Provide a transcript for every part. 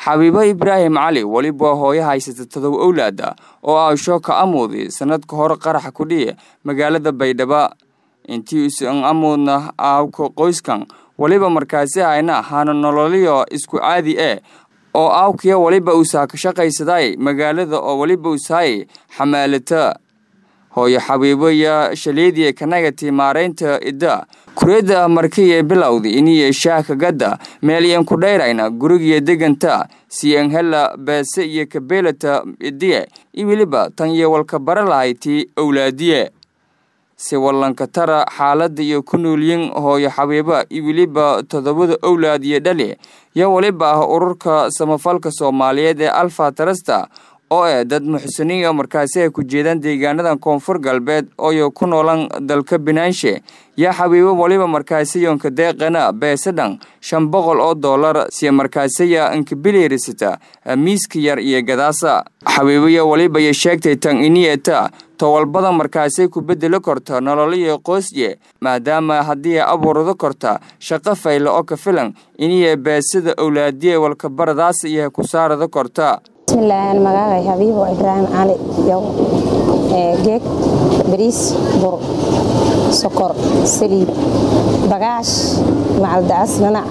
Xabiibo Ibraahim Cali waliba hooyo haysata 7 awlaad oo aasho ka amoodi sanadka hore qarax ku dhiyay magaalada Baydhabo intii uu amoodna aawko qoyskan waliba markaasi ayna ahaan nololiyo isku caadi oo aawkiya waliba uu ka shaqaysaday magaalada oo waliba uu saay xamaalata hooyo Xabiibo ya shaleedii kanagati maareynta ida kureeda markii ay bilowday inay shaaka gada meelyan ku dheerayna guriga deganta si aan hela baase iyo kabeelata idii waliba tan iyo walka baralahayti awlaadiye si wallanka tara xaalada iyo ku noolyin hooyo Xabiibo waliba 7 awlaad iyo dhali ya waliba ururka samafalka Soomaaliyeed ee Alfa Trasta oo dad muxsiniin markaasi ay ku jeedaan deegaanada koonfur galbeed oo ku noolan dalka Binaanshe ya Xabiibo waliba markaasi yoonka deeqana beesadan $500 si markaasi ya inka bileerisata miiska yar iyo gadaasa Xabiibo ya waliba ay sheegtay tan iniyata tawalbada markaasi ku bedelo korta nololiyo qoysye maadaama hadii abuurado korta shaqo faylo oo ka filan inay beesada awlaadiye walka baradaas iyo ku saarado korta بسم الله أنا مجاعي حبيبي إبراهيم علي يو جيك بريس بر سكر سليب بقاش مع الدعس منع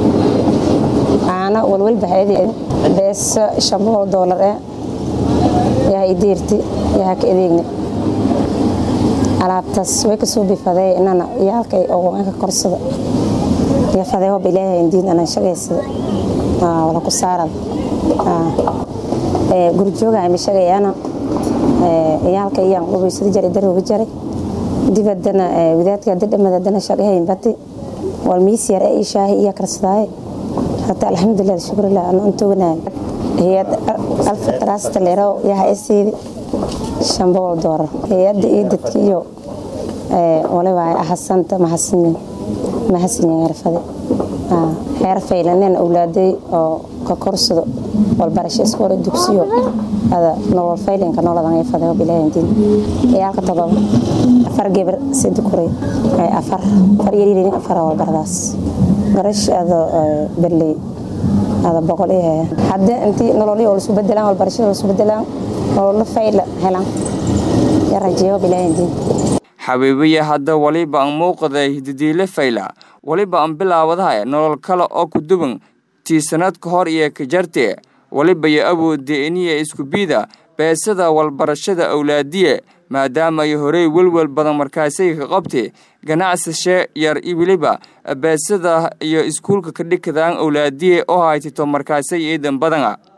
أنا والولد هذه بس $500 يا إديرتي يا كإديني على التسويق سوبي فذي إن أنا يالكي أو أنا كرسة يا فذي هو بلاه إندين أنا شقيس ولا كسارة gurjooga ay mashaqeeyana yaalka iyaan qubeysid jaray darooga jaray dibadana wadaadka dadamada shaqeeyeen bati wal miis yar ay shaahi iyo karsaday hata alxamdulillah shukrillah aan toogna hay'ad Alfa Trasta leero yaa hay'ad $500 hay'ad dadkiyo waliba ahsanta mahasinin yarfade heer faylanen awlaaday oo ka korsado والبرشة سكور الدكسيو هذا نور فايلين كانوا لذا يفضلوا بلاهندين يا كتبوا أفر جبر سيدكوري أفر فريرين أفر والبرداس برش هذا برلي هذا بقول إيه حد أنتي نورلي ولا سبدلان والبرشة ولا سبدلان ولا فايل هلا يا رجيو بلاهندين حبيبي هذا ولي بان موقده هديله فايلا ولي بان بلا وضعه نور كلا أو كدبن سنad ka hor iyo ka jartay waliba ay awoodeen inay isku biida beesada wal barashada awlaadiye maadaama ay horey walwal badan markaasay ka qabtay ganacsiga yar waliba beesada iyo iskuulka ka dhigtaan awlaadiye oo haysto markaasay eedan badan